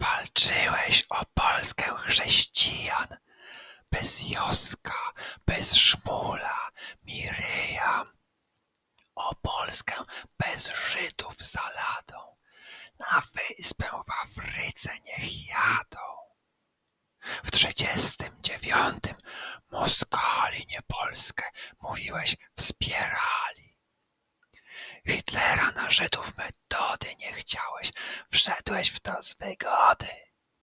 Walczyłeś o Polskę chrześcijan, bez Joska, bez Szmula, Miryja, o Polskę bez Żydów za ladą, na wyspę w Afryce niech jadą. W 39 Moskali nie Polskę, mówiłeś, wspierali. Hitlera na Żydów metody nie chciałeś, wszedłeś w to z wygody.